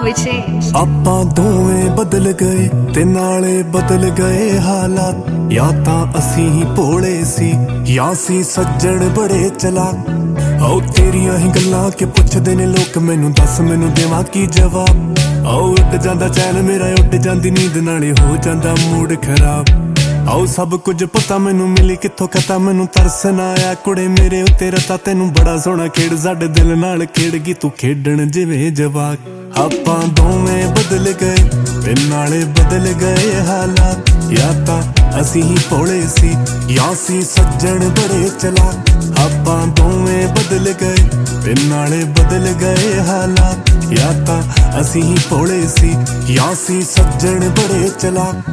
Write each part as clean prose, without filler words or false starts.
we changed. ਆਪਾਂ ਦੋਵੇਂ ਬਦਲ ਗਏ ਤੇ ਨਾਲੇ ਬਦਲ ਗਏ ਹਾਲਾਤ। ਜਾਂ ਤਾਂ ਅਸੀਂ ਹੀ ਭੋਲੇ ਸੀ ਜਾਂ ਸੀ ਸੱਜਣ ਬੜੇ ਚਲਾਕ। ਆਓ ਤੇਰੀਆਂ ਹੀ ਗੱਲਾਂ ਕਿ ਪੁੱਛਦੇ ਨੇ ਲੋਕ, ਮੈਨੂੰ ਦੱਸ ਮੈਨੂੰ ਦੇਵਾਂ ਕੀ ਜਵਾਬ। ਆਓ ਉੱਡ ਜਾਂਦਾ ਚੈਨ ਮੇਰਾ, ਉੱਡ ਜਾਂਦੀ ਨੀਂਦ, ਨਾਲੇ ਹੋ ਜਾਂਦਾ ਮੂਡ ਖਰਾਬ। ਆਓ ਸਭ ਕੁਝ ਪਤਾ ਮੈਨੂੰ, ਮਿਲੀ ਕਿੱਥੋਂ ਕਤਾ ਮੈਨੂੰ ਤਰਸ ਨਾ ਆਇਆ ਕੁੜੇ ਮੇਰੇ ਉੱਤੇ ਰਤਾ। ਤੈਨੂੰ ਬੜਾ ਸੋਹਣਾ ਖੇਡ ਸਾਡੇ ਦਿਲ ਨਾਲ ਖੇਡ ਗਈ ਤੂੰ ਖੇਡਣ ਜਿਵੇਂ ਜਵਾਕ। ਆਪਾਂ ਦੋਵੇਂ ਬਦਲ ਗਏ ਤੇ ਨਾਲੇ ਬਦਲ ਗਏ ਹਾਲਾਤ। ਜਾਂ ਤਾਂ ਅਸੀਂ ਹੀ ਭੋਲੇ ਸੀ ਜਾਂ ਸੀ ਸੱਜਣ ਬੜੇ ਚਲਾਕ। ਆਪਾਂ ਦੋਵੇਂ ਬਦਲ ਗਏ ਤੇ ਨਾਲੇ ਬਦਲ ਗਏ ਹਾਲਾਤ। ਜਾਂ ਤਾਂ ਅਸੀਂ ਹੀ ਭੋਲੇ ਸੀ ਜਾਂ ਸੀ ਸੱਜਣ ਬੜੇ ਚਲਾਕ।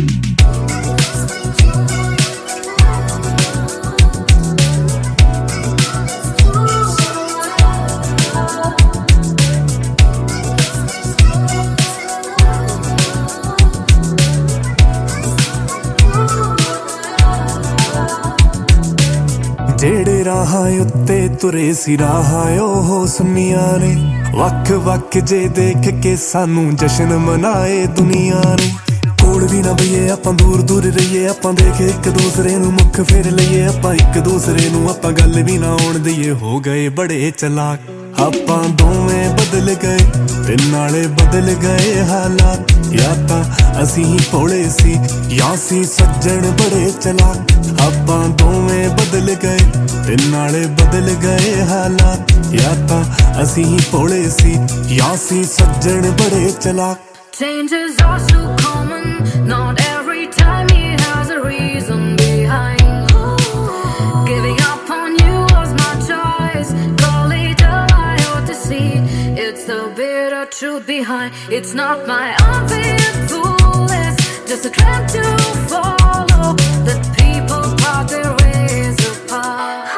ਜਿਹੜੇ ਰਾਹਾਂ ਉੱਤੇ ਤੁਰੇ ਸੀ ਰਾਹਾਂ ਉਹ ਸੁਨੀਆਂ ਨੇ। ਵੱਖ ਵੱਖ ਜੇ ਦੇਖ ਕੇ ਸਾਨੂੰ ਜਸ਼ਨ ਮਨਾਏ ਦੁਨੀਆ ਨੇ। ਕੋਲ ਵੀ ਨਾ ਬਈਏ ਆਪਾਂ ਦੂਰ ਦੂਰ ਰਹੀਏ, ਆਪਾਂ ਦੇਖ ਇੱਕ ਦੂਸਰੇ ਨੂੰ ਮੁੱਖ ਫੇਰ ਲਈਏ। ਆਪਾਂ ਇੱਕ ਦੂਸਰੇ ਨੂੰ ਆਪਾਂ ਗੱਲ ਵੀ ਨਾ ਆਉਣ ਦਈਏ, ਹੋ ਗਏ ਬੜੇ ਚਲਾਕ। ਆਪਾਂ ਦੋਵੇਂ ਬਦਲ ਗਏ ਤੇ ਨਾਲੇ ਬਦਲ ਗਏ ਹਾਲਾਤ। ਜਾਂ ਤਾਂ ਅਸੀਂ ਹੀ ਭੋਲੇ ਸੀ ਜਾਂ ਸੀ ਸੱਜਣ ਬੜੇ ਚਲਾਕ। ਆਪਾਂ ਦੋਵੇਂ ਬਦਲ ਗਏ ਤੇ ਨਾਲੇ ਬਦਲ ਗਏ ਹਾਲਾਤ। ਜਾਂ ਤਾਂ ਅਸੀਂ ਹੀ ਭੋਲੇ ਸੀ ਜਾਂ ਸੀ ਸੱਜਣ ਬੜੇ ਚਲਾਕ। Change is all so common, not every time it has a reason behind. Giving up on you was my choice, call it a lie or deceit. It's the bitter truth behind. It's not my own being foolish, just a trend to follow. That people part their ways apart.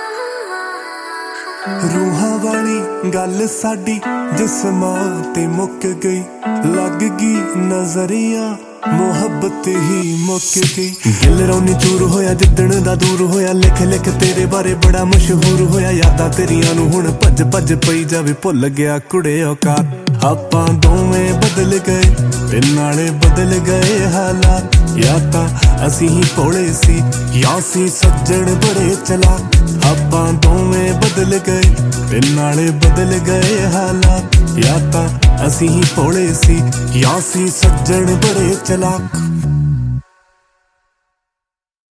ਰੂਹਾਂ ਵਾਲੀ ਗੱਲ ਸਾਡੀ ਜਿਸਮਾਂ ਤੇ ਮੁੱਕ ਗਈ। ਲੱਗ ਗਈ ਨਜ਼ਰੀਆ ਮੁਹੱਬਤ ਹੀ ਮੁੱਕ ਗਈ। ਦਿਲ ਰੌਨੀ ਚੂਰ ਹੋਇਆ ਜਿੱਦਣ ਦਾ ਦੂਰ ਹੋਇਆ। ਲਿਖ ਲਿਖ ਤੇਰੇ ਬਾਰੇ ਬੜਾ ਮਸ਼ਹੂਰ ਹੋਇਆ। ਯਾਦਾਂ ਤੇਰੀਆਂ ਨੂੰ ਹੁਣ ਭੱਜ ਭੱਜ ਪਈ ਜਾਵੇ, ਭੁੱਲ ਗਿਆ ਕੁੜੇ ਔਕਾਤ। ਆਪਾਂ ਦੋਵੇਂ ਬਦਲ ਗਏ ਤੇ ਨਾਲੇ ਬਦਲ ਗਏ ਹਾਲਾਤ। ਜਾਂ ਤਾਂ ਅਸੀਂ ਹੀ ਭੋਲੇ ਸੀ ਜਾਂ ਸੀ ਸੱਜਣ ਬੜੇ ਚਲਾਕ। ਆਪਾਂ ਦੋਵੇਂ ਬਦਲ ਗਏ ਤੇ ਨਾਲੇ ਬਦਲ ਗਏ ਹਾਲਾਤ। ਜਾਂ ਤਾਂ ਅਸੀਂ ਹੀ ਭੋਲੇ ਸੀ ਜਾਂ ਸੀ ਸੱਜਣ ਬੜੇ ਚਲਾਕ।